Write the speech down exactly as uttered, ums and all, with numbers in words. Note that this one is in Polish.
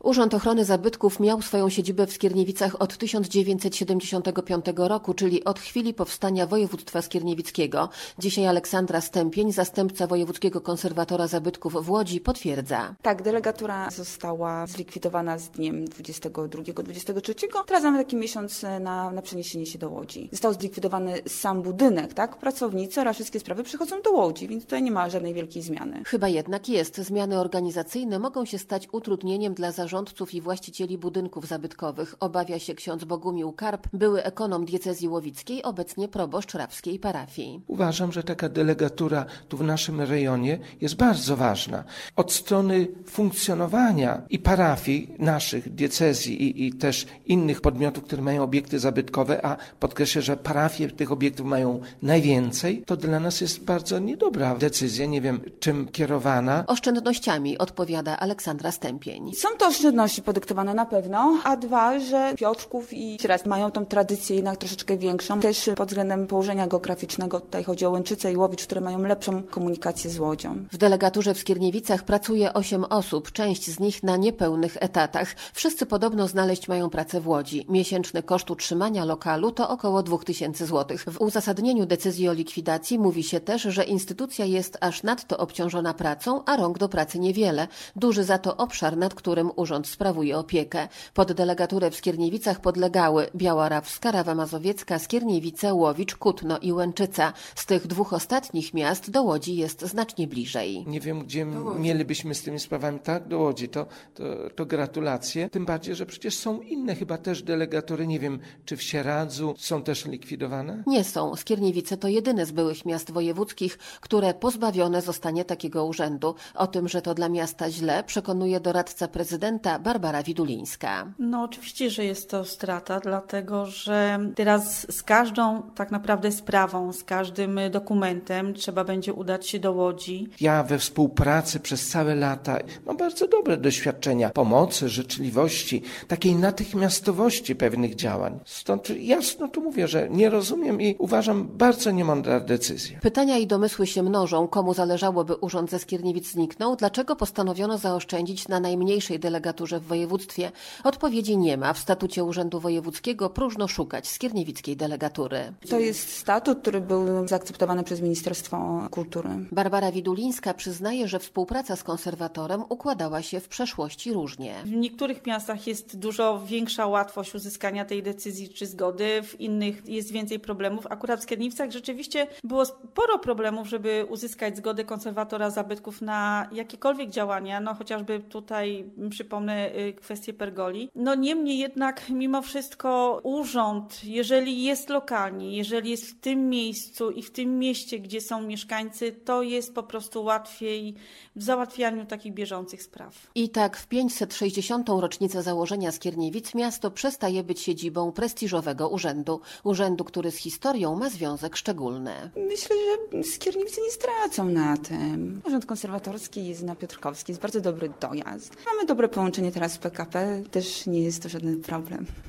Urząd Ochrony Zabytków miał swoją siedzibę w Skierniewicach od tysiąc dziewięćset siedemdziesiątego piątego roku, czyli od chwili powstania województwa skierniewickiego. Dzisiaj Aleksandra Stępień, zastępca wojewódzkiego konserwatora zabytków w Łodzi, potwierdza. Tak, delegatura została zlikwidowana z dniem dwudziestego drugiego dwudziestego trzeciego. Teraz mamy taki miesiąc na, na przeniesienie się do Łodzi. Został zlikwidowany sam budynek, tak? Pracownicy oraz wszystkie sprawy przychodzą do Łodzi, więc tutaj nie ma żadnej wielkiej zmiany. Chyba jednak jest. Zmiany organizacyjne mogą się stać utrudnieniem dla zarządów zarządców i właścicieli budynków zabytkowych. Obawia się ksiądz Bogumił Karp, były ekonom diecezji łowickiej, obecnie proboszcz rawskiej parafii. Uważam, że taka delegatura tu w naszym rejonie jest bardzo ważna. Od strony funkcjonowania i parafii naszych, diecezji i, i też innych podmiotów, które mają obiekty zabytkowe, a podkreślę, że parafie tych obiektów mają najwięcej, to dla nas jest bardzo niedobra decyzja, nie wiem czym kierowana. Oszczędnościami, odpowiada Aleksandra Stępień. Są to oszczędności podyktowane na pewno, a dwa, że Piotrków i Sieradz mają tą tradycję jednak troszeczkę większą. Też pod względem położenia geograficznego, tutaj chodzi o Łęczycę i Łowicz, które mają lepszą komunikację z Łodzią. W delegaturze w Skierniewicach pracuje osiem osób, część z nich na niepełnych etatach. Wszyscy podobno znaleźć mają pracę w Łodzi. Miesięczny koszt utrzymania lokalu to około dwa tysiące złotych. W uzasadnieniu decyzji o likwidacji mówi się też, że instytucja jest aż nadto obciążona pracą, a rąk do pracy niewiele. Duży za to obszar, nad którym urząd sprawuje opiekę. Pod delegaturę w Skierniewicach podlegały Biała-Rawska, Rawa Mazowiecka, Skierniewice, Łowicz, Kutno i Łęczyca. Z tych dwóch ostatnich miast do Łodzi jest znacznie bliżej. Nie wiem, gdzie mielibyśmy z tymi sprawami. Tak, do Łodzi. To, to, to gratulacje. Tym bardziej, że przecież są inne chyba też delegatury. Nie wiem, czy w Sieradzu są też likwidowane? Nie są. Skierniewice to jedyne z byłych miast wojewódzkich, które pozbawione zostanie takiego urzędu. O tym, że to dla miasta źle, przekonuje doradca prezydenta Barbara Widulińska. No oczywiście, że jest to strata, dlatego że teraz z każdą tak naprawdę sprawą, z każdym dokumentem trzeba będzie udać się do Łodzi. Ja we współpracy przez całe lata mam bardzo dobre doświadczenia pomocy, życzliwości, takiej natychmiastowości pewnych działań. Stąd jasno tu mówię, że nie rozumiem i uważam bardzo niemądra decyzja. Pytania i domysły się mnożą. Komu zależało, by urząd ze Skierniewic zniknął? Dlaczego postanowiono zaoszczędzić na najmniejszej delegaturze w województwie? Odpowiedzi nie ma. W statucie Urzędu Wojewódzkiego próżno szukać skierniewickiej delegatury. To jest statut, który był zaakceptowany przez Ministerstwo Kultury. Barbara Widulińska przyznaje, że współpraca z konserwatorem układała się w przeszłości różnie. W niektórych miastach jest dużo większa łatwość uzyskania tej decyzji czy zgody, w innych jest więcej problemów. Akurat w Skierniewicach rzeczywiście było sporo problemów, żeby uzyskać zgodę konserwatora zabytków na jakiekolwiek działania, no chociażby tutaj przypomnę kwestię pergoli. No niemniej jednak mimo wszystko urząd, jeżeli jest lokalnie, jeżeli jest w tym miejscu i w tym mieście, gdzie są mieszkańcy, to jest po prostu łatwiej w załatwianiu takich bieżących spraw. I tak w pięćset sześćdziesiątą rocznicę założenia Skierniewic miasto przestaje być siedzibą prestiżowego urzędu. Urzędu, który z historią ma związek szczególny. Myślę, że Skierniewice nie stracą na tym. Urząd konserwatorski jest na Piotrkowskiej, jest bardzo dobry dojazd. Mamy dobre połączenie teraz z P K P, też nie jest to żaden problem.